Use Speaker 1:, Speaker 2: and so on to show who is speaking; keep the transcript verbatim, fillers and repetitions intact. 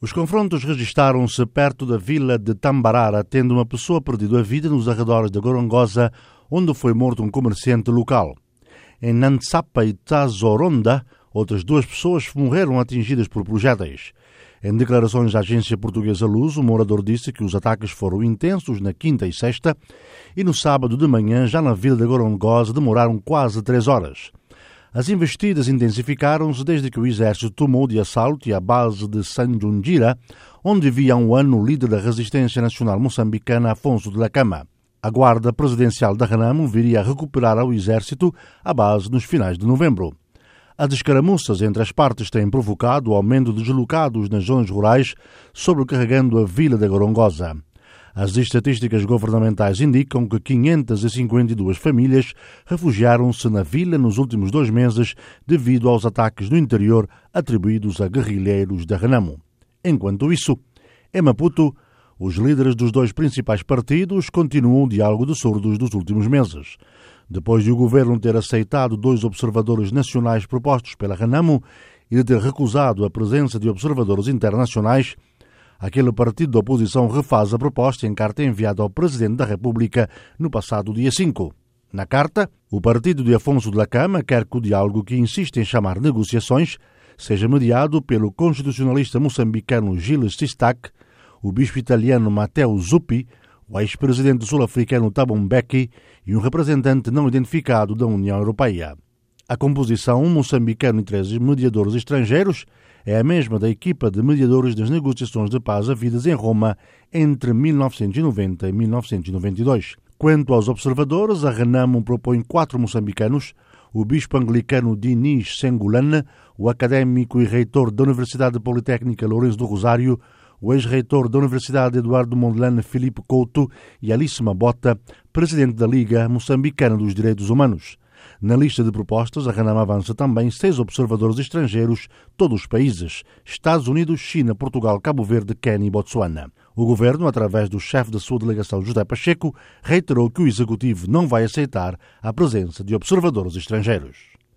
Speaker 1: Os confrontos registaram-se perto da vila de Tambarara, tendo uma pessoa perdido a vida nos arredores de Gorongosa, onde foi morto um comerciante local. Em Nantsapa e Tazoronda, outras duas pessoas morreram atingidas por projéteis. Em declarações à agência portuguesa Luz, o morador disse que os ataques foram intensos na quinta e sexta e no sábado de manhã, já na vila de Gorongosa, demoraram quase três horas. As investidas intensificaram-se desde que o exército tomou de assalto a base de Sanjunjira, onde vivia há um ano o líder da resistência nacional moçambicana Afonso de Lacama. A guarda presidencial da Renamo viria a recuperar ao exército a base nos finais de novembro. As escaramuças entre as partes têm provocado o aumento de deslocados nas zonas rurais, sobrecarregando a vila de Gorongosa. As estatísticas governamentais indicam que quinhentas e cinquenta e duas famílias refugiaram-se na vila nos últimos dois meses devido aos ataques no interior atribuídos a guerrilheiros da Renamo. Enquanto isso, em Maputo, os líderes dos dois principais partidos continuam o diálogo de surdos dos últimos meses. Depois de o governo ter aceitado dois observadores nacionais propostos pela Renamo e de ter recusado a presença de observadores internacionais, aquele partido da oposição refaz a proposta em carta enviada ao Presidente da República no passado dia cinco. Na carta, o partido de Afonso de Lacama quer que o diálogo que insiste em chamar negociações seja mediado pelo constitucionalista moçambicano Gilles Sistak, o bispo italiano Matteo Zuppi, o ex-presidente sul-africano Thabo Mbeki e um representante não identificado da União Europeia. A composição, um moçambicano e treze mediadores estrangeiros, é a mesma da equipa de mediadores das negociações de paz havidas em Roma entre mil novecentos e noventa e mil novecentos e noventa e dois. Quanto aos observadores, a Renamo propõe quatro moçambicanos: o bispo anglicano Dinis Sengulane, o académico e reitor da Universidade Politécnica Lourenço do Rosário, o ex-reitor da Universidade Eduardo Mondlane Filipe Couto e Alice Mabota, presidente da Liga Moçambicana dos Direitos Humanos. Na lista de propostas, a Renamo avança também seis observadores estrangeiros, todos os países: Estados Unidos, China, Portugal, Cabo Verde, Quênia e Botsuana. O governo, através do chefe da sua delegação, José Pacheco, reiterou que o executivo não vai aceitar a presença de observadores estrangeiros.